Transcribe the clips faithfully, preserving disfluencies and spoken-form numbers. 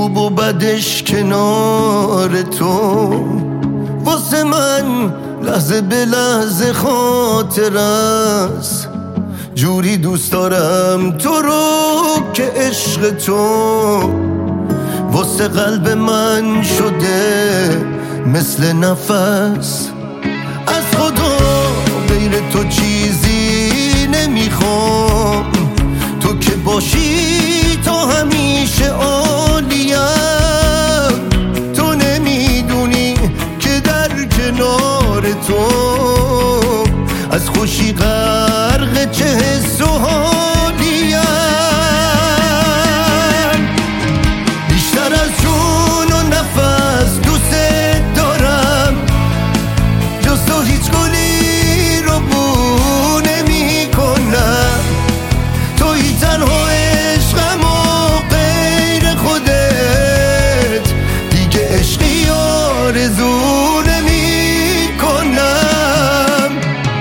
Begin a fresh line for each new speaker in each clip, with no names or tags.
خوب و بدش کنار تو، واسه من لحظه به لحظه خاطر است. جوری دوست دارم تو رو که عشق تو واسه قلب من شده مثل نفس. از خدا غیر تو چیزی نمیخوام، تو که باشی تا همیشه عالیم. تو نمیدونی که در کنار تو از خوشی غرق چه حس و حالیم. بیشتر از جون و نفس دوست دارم، جز تو هیچ گلی رو بو نمی کنم. توی تنها عشقم و غیر خودت دیگه عشقی آرزو نمی کنم.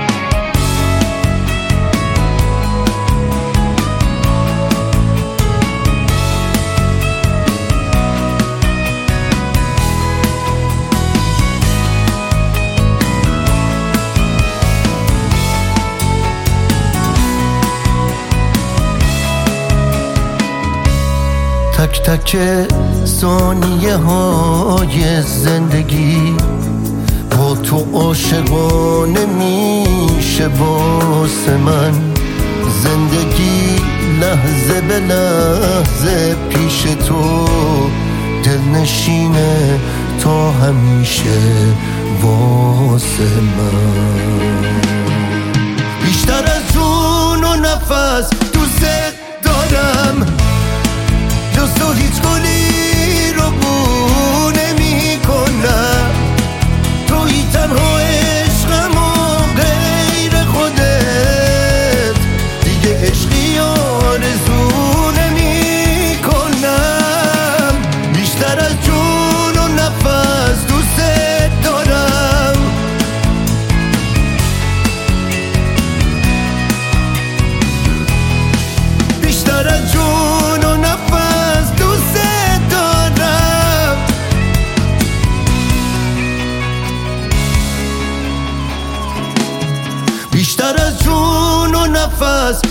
تک تک ثانیه های زندگی با تو عاشقانه میشه واسه من. زندگی لحظه به لحظه پیش تو دلنشینه تا همیشه واسه من. بیشتر از جون و نفس دوست دارم، جز تو هیچ گلی رو بو نمی کنم. توی تنها عشقم و غیر خودت دیگه عشقی آرزو نمی کنم. بیشتر از جون و نفس دوست دارم، بیشتر از جون و نفس دوست دارم. بیشتر از جون و نفس